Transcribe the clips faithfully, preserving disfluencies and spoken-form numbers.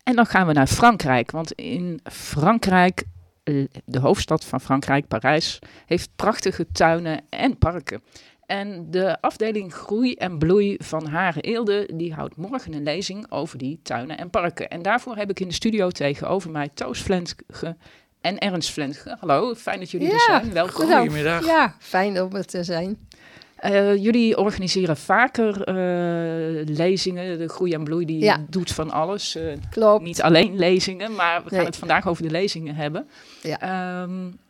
En dan gaan we naar Frankrijk. Want in Frankrijk, de hoofdstad van Frankrijk, Parijs, heeft prachtige tuinen en parken. En de afdeling Groei en Bloei van Hare Eelde, die houdt morgen een lezing over die tuinen en parken. En daarvoor heb ik in de studio tegenover mij Toos Vlentge en Ernst Vlentge. Hallo, fijn dat jullie ja, er zijn. Welkom. Goedemiddag. Ja, fijn om er te zijn. Uh, jullie organiseren vaker uh, lezingen. De Groei en Bloei die ja. doet van alles. Uh, Klopt. Niet alleen lezingen, maar we gaan nee. het vandaag over de lezingen hebben. Ja. Um,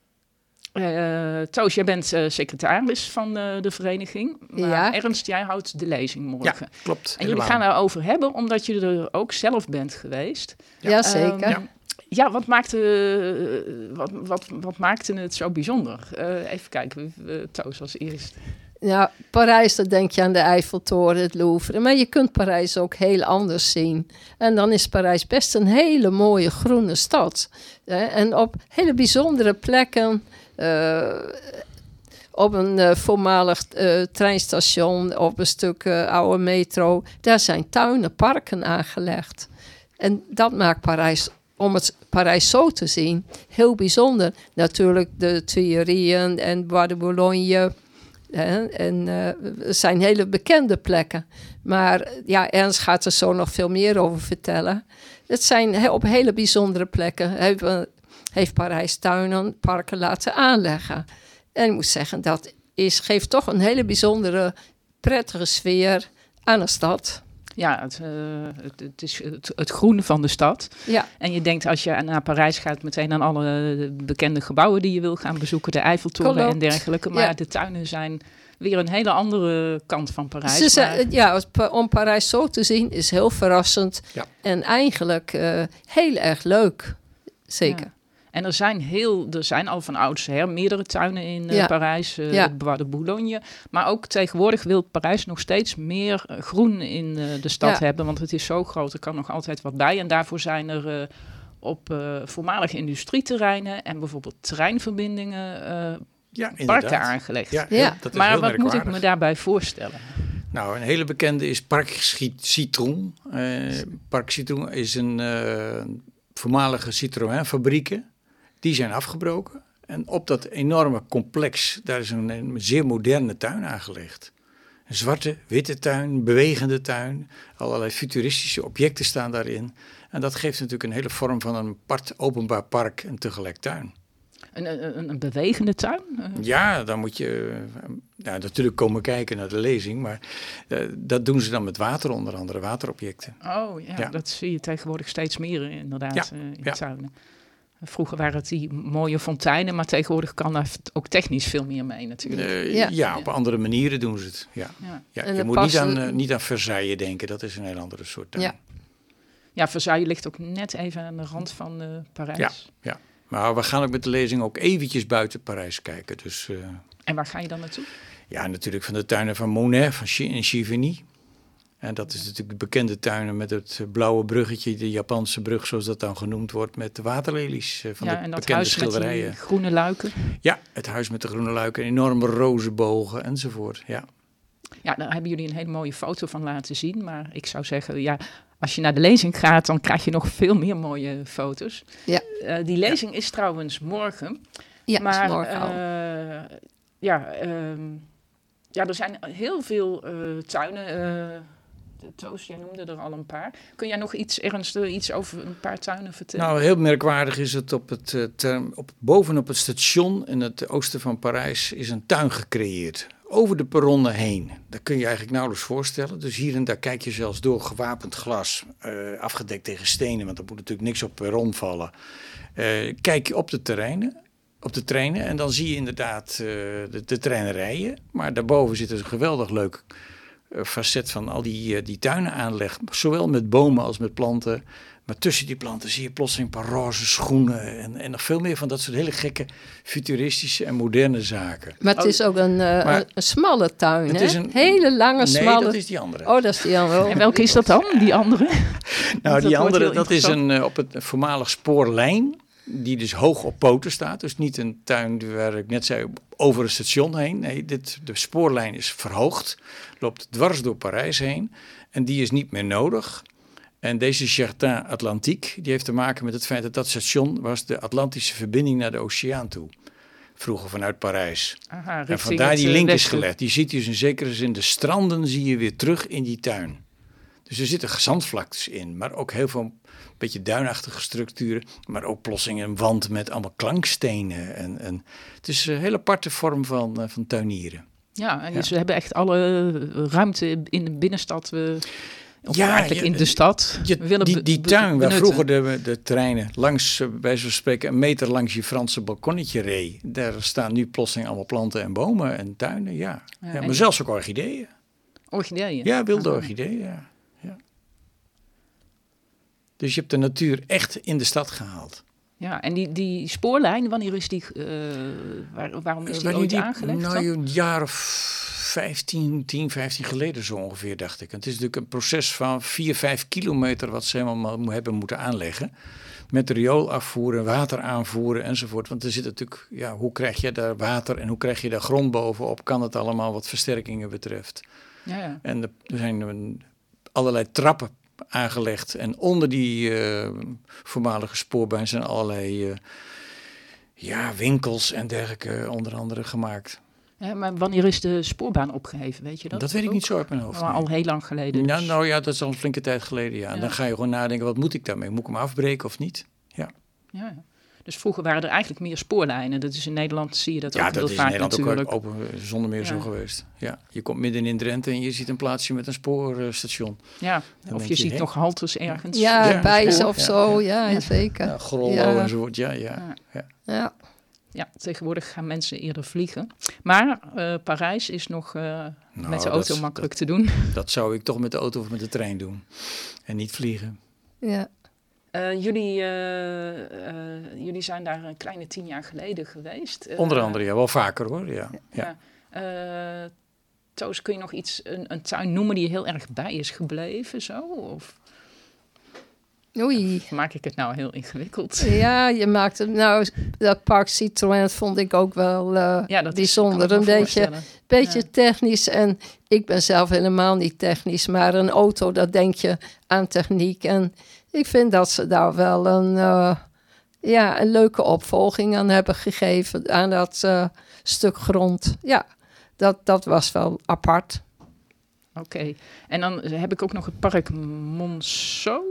uh, Toos, jij bent uh, secretaris van uh, de vereniging. Maar ja. Ernst, jij houdt de lezing morgen. Ja, klopt. En jullie helemaal. gaan daarover hebben, omdat je er ook zelf bent geweest. Ja, ja zeker. Um, ja. Ja, wat maakte, uh, wat, wat, wat maakte het zo bijzonder? Uh, even kijken, uh, Toos als eerst. Ja, Parijs, dan denk je aan de Eiffeltoren, het Louvre. Maar je kunt Parijs ook heel anders zien. En dan is Parijs best een hele mooie groene stad. Uh, en op hele bijzondere plekken... Uh, op een uh, voormalig uh, treinstation, op een stuk uh, oude metro... daar zijn tuinen, parken aangelegd. En dat maakt Parijs... om het Parijs zo te zien, heel bijzonder. Natuurlijk de Tuileries en Bois de Boulogne. Hè, en uh, er zijn hele bekende plekken. Maar ja, Ernst gaat er zo nog veel meer over vertellen. Het zijn he, op hele bijzondere plekken. Heeft, uh, heeft Parijs tuinen, parken laten aanleggen. En ik moet zeggen, dat is, geeft toch een hele bijzondere, prettige sfeer aan een stad. Ja, het, uh, het, het is het, het groen van de stad. Ja. En je denkt als je naar Parijs gaat meteen aan alle bekende gebouwen die je wil gaan bezoeken. De Eiffeltoren Klopt. en dergelijke. Maar ja. de tuinen zijn weer een hele andere kant van Parijs. Ze zijn, maar... Ja, om Parijs zo te zien is heel verrassend. Ja. En eigenlijk uh, heel erg leuk. Zeker. Ja. En er zijn, heel, er zijn al van oudsher meerdere tuinen in uh, ja. Parijs, uh, ja. Bois de Boulogne. Maar ook tegenwoordig wil Parijs nog steeds meer uh, groen in uh, de stad ja. hebben. Want het is zo groot, er kan nog altijd wat bij. En daarvoor zijn er uh, op uh, voormalige industrieterreinen en bijvoorbeeld treinverbindingen uh, ja, parken aangelegd. Ja, ja. Dat is maar heel wat moet ik me daarbij voorstellen? Nou, een hele bekende is Parc Citron. Uh, Parc Citron is een uh, voormalige Citroën-fabrieken. Die zijn afgebroken. En op dat enorme complex, daar is een, een zeer moderne tuin aangelegd. Een zwarte, witte tuin, bewegende tuin. Allerlei futuristische objecten staan daarin. En dat geeft natuurlijk een hele vorm van een apart openbaar park en tegelijk tuin. Een, een, een bewegende tuin? Ja, dan moet je uh, ja, natuurlijk komen kijken naar de lezing. Maar uh, dat doen ze dan met water, onder andere waterobjecten. Oh ja, ja. dat zie je tegenwoordig steeds meer inderdaad ja. uh, in ja. tuinen. Vroeger waren het die mooie fonteinen, maar tegenwoordig kan daar ook technisch veel meer mee natuurlijk. Uh, ja. ja, op andere manieren doen ze het. Ja. Ja. Ja, je moet passen... niet, aan, uh, niet aan Versailles denken, dat is een heel andere soort tuin. Ja, ja Versailles ligt ook net even aan de rand van uh, Parijs. Ja, ja, maar we gaan ook met de lezing ook eventjes buiten Parijs kijken. Dus, uh... En waar ga je dan naartoe? Ja, natuurlijk van de tuinen van Monet van Ch- in Chivigny. En dat is natuurlijk de bekende tuinen met het blauwe bruggetje, de Japanse brug zoals dat dan genoemd wordt, met de waterlelies van ja, de en dat bekende huis schilderijen. Met die groene luiken. Ja, het huis met de groene luiken, enorme rozenbogen enzovoort. Ja. ja, daar hebben jullie een hele mooie foto van laten zien. Maar ik zou zeggen, ja, als je naar de lezing gaat, dan krijg je nog veel meer mooie foto's. Ja. Uh, die lezing ja. is trouwens morgen. Ja, maar, is morgen al. Uh, ja, um, ja, er zijn heel veel uh, tuinen. Uh, Toos, jij noemde er al een paar. Kun jij nog iets ernstiger, iets over een paar tuinen vertellen? Nou, heel merkwaardig is het op het uh, term, op, bovenop het station in het oosten van Parijs is een tuin gecreëerd. Over de perronnen heen. Dat kun je eigenlijk nauwelijks voorstellen. Dus hier en daar kijk je zelfs door gewapend glas, uh, afgedekt tegen stenen, want er moet natuurlijk niks op perron vallen. Uh, kijk je op de terreinen. Op de treinen en dan zie je inderdaad uh, de, de treinen rijden. Maar daarboven zit een geweldig leuk uh, facet van al die, uh, die tuinen aanleg. Zowel met bomen als met planten. Maar tussen die planten zie je plotseling een paar roze schoenen. En, en nog veel meer van dat soort hele gekke futuristische en moderne zaken. Maar het oh, is ook een, uh, maar, een, een smalle tuin, het hè? Is een, hele lange, nee, smalle... Nee, dat is die andere. Oh, dat is die andere. En welke is dat dan, die andere? Nou, dat die andere, dat is een, een, uh, op het voormalig spoorlijn... die dus hoog op poten staat. Dus niet een tuin waar ik net zei over een station heen. Nee, dit, de spoorlijn is verhoogd. Loopt dwars door Parijs heen. En die is niet meer nodig. En deze Jardin Atlantique, die heeft te maken met het feit dat dat station was de Atlantische verbinding naar de oceaan toe. Vroeger vanuit Parijs. Aha, en vandaar die link is gelegd. Die ziet je dus in zekere zin, de stranden zie je weer terug in die tuin. Dus er zitten zandvlaktes in, maar ook heel veel beetje duinachtige structuren. Maar ook plotseling een wand met allemaal klankstenen. En, en, het is een hele aparte vorm van, uh, van tuinieren. Ja, en ja. dus we hebben echt alle ruimte in de binnenstad... We... Of ja, eigenlijk je, in de stad. Je, willen die, die be, tuin waar benutten. vroeger de, de treinen langs, bij wijze van spreken, een meter langs je Franse balkonnetje reed. Daar staan nu plotseling allemaal planten en bomen en tuinen. Ja, ja, ja maar en zelfs ook orchideeën. Orchideeën? Ja, wilde ah. orchideeën, ja. ja. Dus je hebt de natuur echt in de stad gehaald. Ja, en die, die spoorlijn, wanneer is die, uh, waar, waarom is die wanneer ooit die, aangelegd? Nou, een jaar of vijftien, tien, vijftien geleden zo ongeveer, dacht ik. En het is natuurlijk een proces van vier, vijf kilometer wat ze helemaal hebben moeten aanleggen. Met riool afvoeren, water aanvoeren enzovoort. Want er zit natuurlijk, ja, hoe krijg je daar water en hoe krijg je daar grond bovenop? Kan het allemaal wat versterkingen betreft? Ja, ja. En er zijn allerlei trappen aangelegd. En onder die uh, voormalige spoorbaan zijn allerlei uh, ja, winkels en dergelijke onder andere gemaakt. Ja, maar wanneer is de spoorbaan opgeheven, weet je dat? Dat weet ik ook? niet zo uit mijn hoofd. Maar nee. al heel lang geleden. Dus. Nou, nou ja, dat is al een flinke tijd geleden, ja. En ja. dan ga je gewoon nadenken, wat moet ik daarmee? Moet ik hem afbreken of niet? Ja. Ja, dus vroeger waren er eigenlijk meer spoorlijnen. Dat is in Nederland, zie je dat ja, ook dat heel is vaak in Nederland natuurlijk. ook open, zonder meer ja. zo geweest. Ja, je komt midden in Drenthe en je ziet een plaatsje met een spoorstation. Ja, dan of je, je ziet hé? nog haltes ergens. Ja, ja Bijzen of ja, zo, ja, ja, ja. zeker. Ja, Grollo ja. enzovoort, ja, ja. ja. ja. Ja, tegenwoordig gaan mensen eerder vliegen. Maar uh, Parijs is nog uh, nou, met de auto dat, makkelijk dat, te doen. Dat zou ik toch met de auto of met de trein doen. En niet vliegen. Ja. Uh, jullie, uh, uh, jullie zijn daar een kleine tien jaar geleden geweest. Uh, Onder andere, ja. Wel vaker hoor, ja. ja. ja. Uh, Toos, kun je nog iets, een, een tuin noemen die heel erg bij is gebleven, zo? Of... Oei. Of maak ik het nou heel ingewikkeld? Ja, je maakt het. Nou, dat Park Citroën vond ik ook wel uh, ja, dat bijzonder. Is, een beetje, beetje ja. technisch. En ik ben zelf helemaal niet technisch. Maar een auto, dat denk je aan techniek. En ik vind dat ze daar wel een, uh, ja, een leuke opvolging aan hebben gegeven. Aan dat uh, stuk grond. Ja, dat, dat was wel apart. Oké. Okay. En dan heb ik ook nog het park Monceau.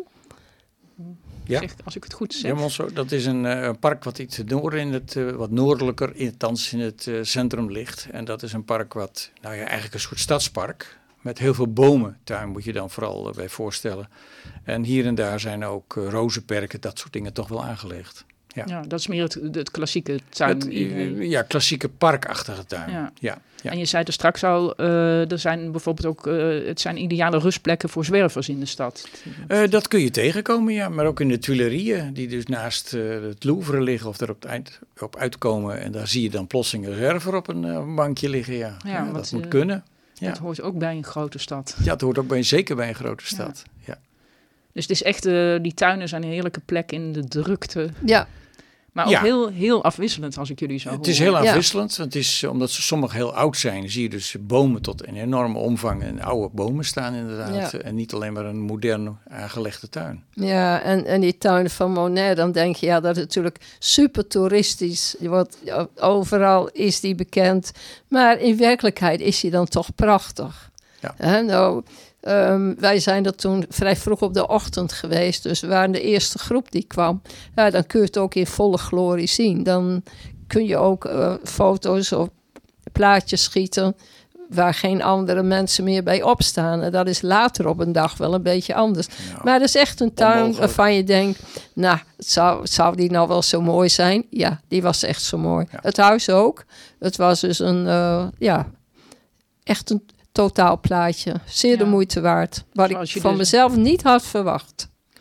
Ja. Zeg, als ik het goed zeg. Ja, Monceau, dat is een uh, park wat iets noorden in het, uh, wat noordelijker, althans in het uh, centrum ligt. En dat is een park wat, nou ja, eigenlijk een soort stadspark. Met heel veel bomen, daar moet je dan vooral uh, bij voorstellen. En hier en daar zijn ook uh, rozenperken, dat soort dingen toch wel aangelegd. Ja, ja dat is meer het, het klassieke tuin. Het, ja, klassieke parkachtige tuin. Ja. Ja, ja. En je zei er straks al, uh, er zijn bijvoorbeeld ook, uh, het zijn ideale rustplekken voor zwervers in de stad. Uh, dat kun je tegenkomen, ja. Maar ook in de Tuilerieën, die dus naast uh, het Louvre liggen of er op, eind, op uitkomen. En daar zie je dan plotseling een zwerver op een uh, bankje liggen, ja. ja, ja dat moet uh, kunnen. Ja. Dat hoort ook bij een grote stad. Ja, het hoort ook bij, zeker bij een grote stad, ja. ja. Dus het is echt, uh, die tuinen zijn een heerlijke plek in de drukte. Ja. Maar ook ja. heel, heel afwisselend als ik jullie zo hoor. Het is heel afwisselend. Ja. Het is, omdat ze sommige heel oud zijn, zie je dus bomen tot een enorme omvang en oude bomen staan inderdaad. Ja. En niet alleen maar een modern aangelegde tuin. Ja, en, en die tuin van Monet, dan denk je, ja, dat is natuurlijk super toeristisch. Want overal is die bekend. Maar in werkelijkheid is die dan toch prachtig. Ja. He, nou... Um, wij zijn er toen vrij vroeg op de ochtend geweest. Dus we waren de eerste groep die kwam. Ja, dan kun je het ook in volle glorie zien. Dan kun je ook uh, foto's of plaatjes schieten waar geen andere mensen meer bij opstaan. En dat is later op een dag wel een beetje anders. Ja. Maar dat is echt een tuin Onmogelijk. Waarvan je denkt, nou, zou, zou die nou wel zo mooi zijn? Ja, die was echt zo mooi. Ja. Het huis ook. Het was dus een, uh, ja, echt een totaalplaatje. Zeer ja. de moeite waard. Wat Zoals ik van dus, mezelf niet had verwacht.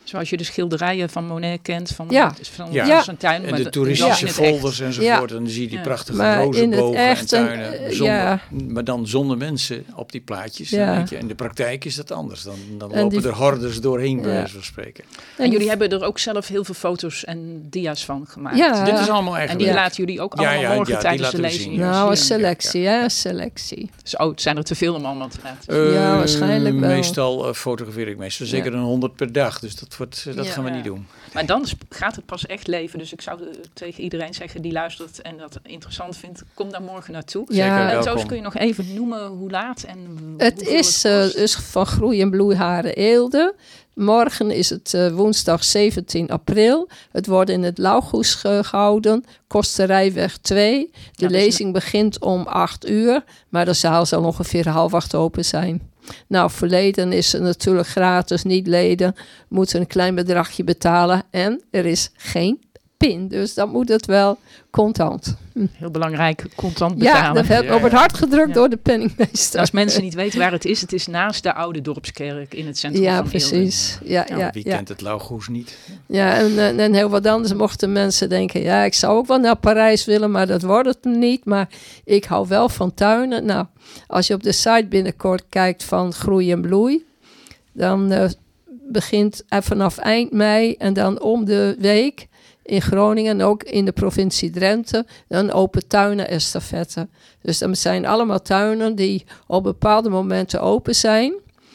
Zoals je de schilderijen van Monet kent, van, Ja. van Ja. zijn tuin. En maar de dat toeristische is in het echt. folders enzovoort. Ja. En dan zie je die Ja. prachtige Maar in het rozenbogen en echt een, tuinen. eh, Zonder, ja. Maar dan zonder mensen op die plaatjes. Ja. Dan denk je, in de praktijk is dat anders. Dan, dan En lopen die- er hordes doorheen, bij Ja. wijze van spreken. En jullie hebben er ook zelf heel veel foto's en dia's van gemaakt. Ja. Dit is allemaal En eigen die werk. laten jullie ook Ja, allemaal ja, morgen ja, die tijdens de laten we lezing zien, ja. Nou, een zien. selectie, ja, een selectie. Dus, oh, het zijn er te veel om allemaal te laten. Ja, Eh, waarschijnlijk wel. Meestal uh, fotografeer ik meestal zeker Ja. een honderd per dag. Dus dat, wordt, uh, dat Ja. gaan we Ja. niet doen. Maar dan sp- gaat het pas echt leven. Dus ik zou uh, tegen iedereen zeggen die luistert en dat interessant vindt, kom daar morgen naartoe. Ja. Zeker En welkom. Toos, kun je nog even noemen hoe laat en Het hoeveel is het eh, kost? dus van Groei en Bloei Haren Eelde. Morgen is het eh, woensdag zeventien april. Het wordt in het Lauwgoes ge- gehouden. Kosterijweg twee. De Ja, dus lezing begint om acht uur. Maar de zaal zal ongeveer half acht open zijn. Nou, voor leden is het natuurlijk gratis. Niet leden moeten een klein bedragje betalen. En er is geen pin. Dus dan moet het wel contant. Heel belangrijk, contant Ja, betalen. dat heb ik Ja, op het ja. hart gedrukt Ja. door de penningmeester. Als mensen niet weten waar het is, het is naast de oude dorpskerk in het centrum Ja, van Eelde. precies. Ja, Ja, ja, Wie ja. kent het Lauwgoes niet? Ja, en, en, en heel wat anders mochten mensen denken... ja, ik zou ook wel naar Parijs willen, maar dat wordt het niet. Maar ik hou wel van tuinen. Nou, als je op de site binnenkort kijkt van Groei en Bloei... dan uh, begint er vanaf eind mei en dan om de week... in Groningen en ook in de provincie Drenthe... een open tuinen-estafette. Dus dat zijn allemaal tuinen die op bepaalde momenten open zijn...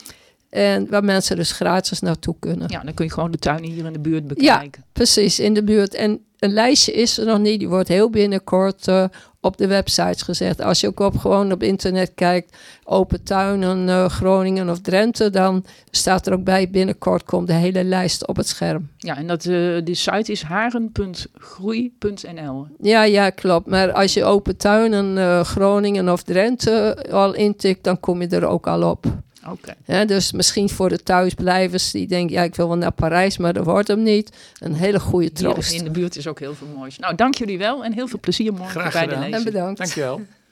En waar mensen dus gratis naartoe kunnen. Ja, dan kun je gewoon de tuinen hier in de buurt bekijken. Precies, in de buurt. En een lijstje is er nog niet. Die wordt heel binnenkort uh, op de websites gezet. Als je ook op, gewoon op internet kijkt... Open Tuinen, uh, Groningen of Drenthe... dan staat er ook bij binnenkort komt de hele lijst op het scherm. Ja, en dat, uh, de site is haren punt groei punt n l. Ja, ja, klopt. Maar als je Open Tuinen, uh, Groningen of Drenthe al intikt... dan kom je er ook al op. Oké. Okay. Ja, dus misschien voor de thuisblijvers die denken... ja, ik wil wel naar Parijs, maar dat wordt hem niet. Een hele goede troost. Hier in de buurt is ook heel veel moois. Nou, dank jullie wel en heel veel plezier morgen Graag bij de gedaan. lezing. En bedankt. Dankjewel.